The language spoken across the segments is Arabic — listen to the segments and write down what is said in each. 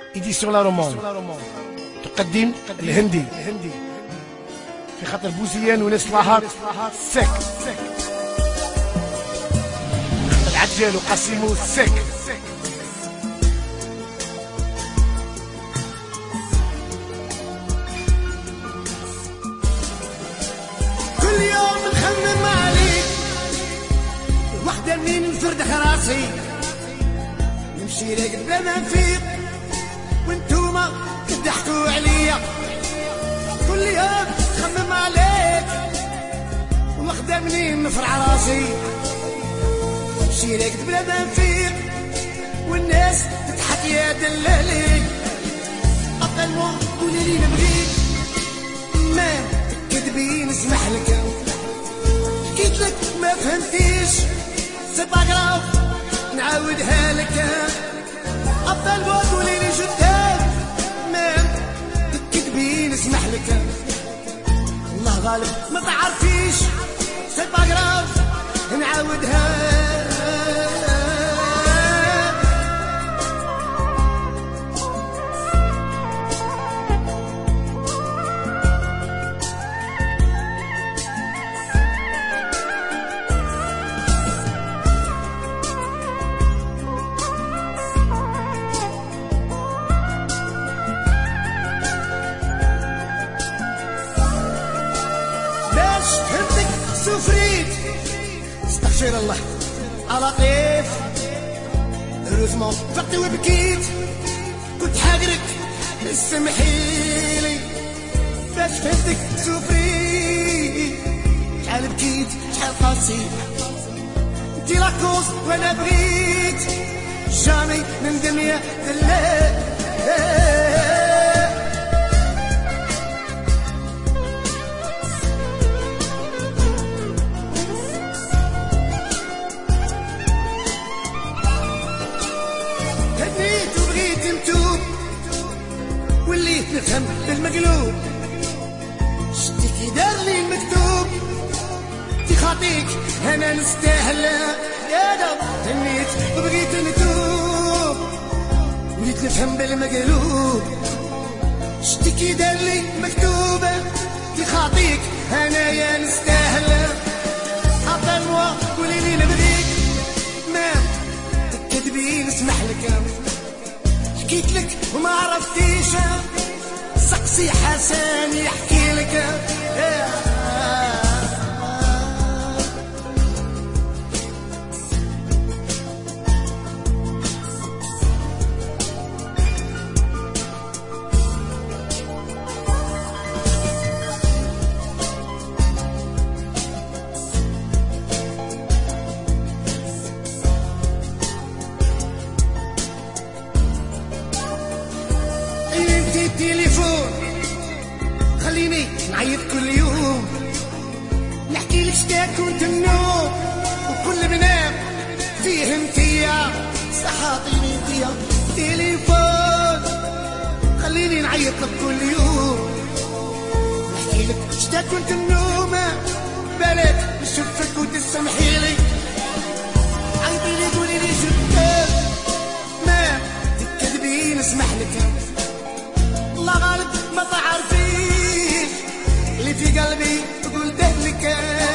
إديسيون لا رومون تقدم الهندي في خاطر بوزيان وناس لاهات سك العجال وقاسيمو سك. كل يوم نخمم عليك وحدة منين نفرد راسي نمشي لك بلا ما نفيق وانتوما تضحكوا عليا. كل يوم نخمم عليك وحدة منين نفرع راسي نمشي لك بلا ما نفيق والناس تضحك يا دلالي. أقل ما قولي لي نبغيك ما كذبي نسمح لك حكيت لك ما فهمتيش سي با غراف نعاودها لك. أفضل ما تقولي لي جداد ما كذبي نسمح لك. الله غالب ما تعرفيش سي با غراف نعاودها. سفريت استغفر الله على طيف روزمون فقت وبكيت كنت حاقرك سمحيلي باش فهمتك سفريت شحال بكيت شحال قاسيت انتي لاكوز وانا بغيت جامي نندم يا دلال. نفهم بالمقلوب شتيكي دار لي المكتوب تي خاطيك انا نستاهل يا دار تنيت وبغيت نتوب وليت نفهم بالمقلوب شتيكي دار لي مكتوبة تي خاطيك انا يا نستاهل. حتى الموا قولي لي نبغيك ما تكذبي نسمح لك حكيت لك وما عرفتيش سقسي حسن يحكي لك. انتي التليفون خليني نعيط كل يوم نحكي لك شتا كنت النوم وكل بنام فيه انتيا صحاطيني انتيا تليفون خليني نعيط لك كل يوم نحكي لك شتا كنت النوم بالك نشوفك وتسمحيلي عيطي لي قولي لي شتا ما تكذبي نسمح لك. الله غالب ما تعرفيش اللي في قلبي قلته لك.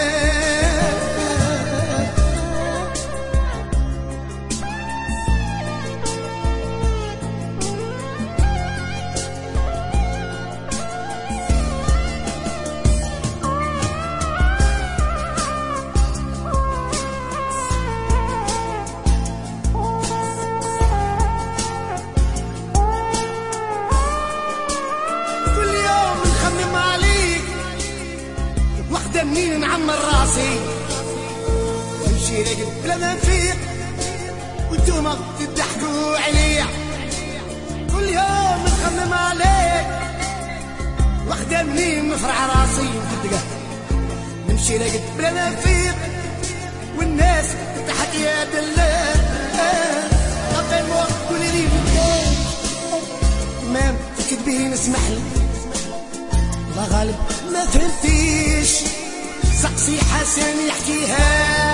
منين نعمر راسي نمشي راقد بلا ما نفيق وانتوما تضحكوا عليا. كل يوم نخمم عليك وحدة منين نفرع راسي نتدقى نمشي راقد بلا ما نفيق والناس تضحك يا دلال. قبل ما قولي لي مام تكذبي نسمح لي. الله غالب ما فهمتيش سقسي حسن يحكيها